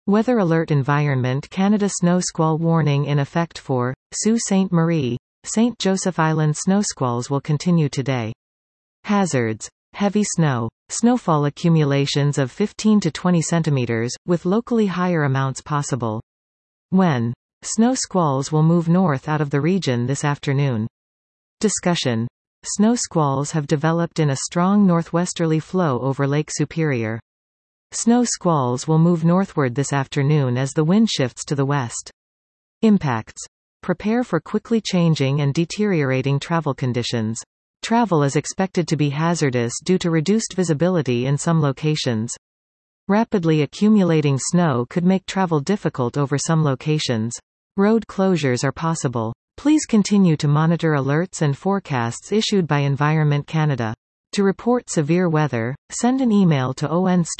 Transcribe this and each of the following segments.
Weather Alert Environment Canada snow squall warning in effect for Sault Ste. Marie, St. Joseph Island. Snow squalls will continue today. Hazards: heavy snow. Snowfall accumulations of 15 to 20 centimeters, with locally higher amounts possible. When? Snow squalls will move north out of the region this afternoon. Discussion: snow squalls have developed in a strong northwesterly flow over Lake Superior. Snow squalls will move northward this afternoon as the wind shifts to the west. Impacts: prepare for quickly changing and deteriorating travel conditions. Travel is expected to be hazardous due to reduced visibility in some locations. Rapidly accumulating snow could make travel difficult over some locations. Road closures are possible. Please continue to monitor alerts and forecasts issued by Environment Canada. To report severe weather, send an email to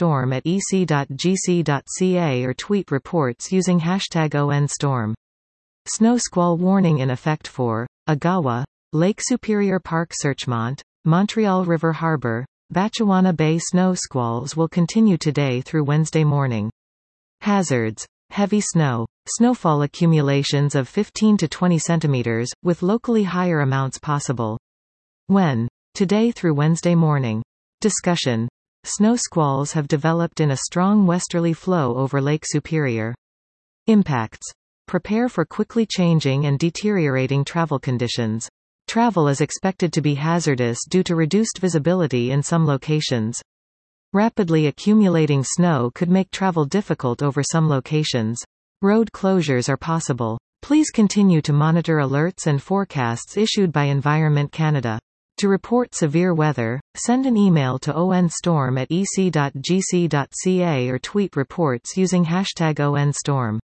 onstorm@ec.gc.ca or tweet reports using #ONStorm. Snow squall warning in effect for Agawa, Lake Superior Park, Searchmont, Montreal River Harbor, Batchewana Bay. Snow squalls will continue today through Wednesday morning. Hazards: heavy snow. Snowfall accumulations of 15 to 20 centimeters, with locally higher amounts possible. When? Today through Wednesday morning. Discussion: snow squalls have developed in a strong westerly flow over Lake Superior. Impacts: prepare for quickly changing and deteriorating travel conditions. Travel is expected to be hazardous due to reduced visibility in some locations. Rapidly accumulating snow could make travel difficult over some locations. Road closures are possible. Please continue to monitor alerts and forecasts issued by Environment Canada. To report severe weather, send an email to onstorm@ec.gc.ca or tweet reports using #ONStorm.